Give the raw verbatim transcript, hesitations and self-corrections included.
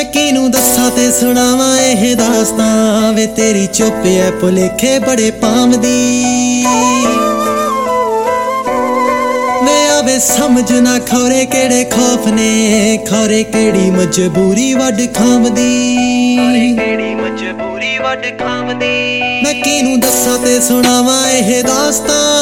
मैं किनू दस्सां ते सुणावां एह दास्तां वे तेरी चुप ऐ भुलेखे बड़े पामदी वे आवे समझ ना खौरे केड़े खौफ ने खौरे केड़ी मजबूरी वड खामदी मैं किनू दस्सां ते सुणावां एह दास्तां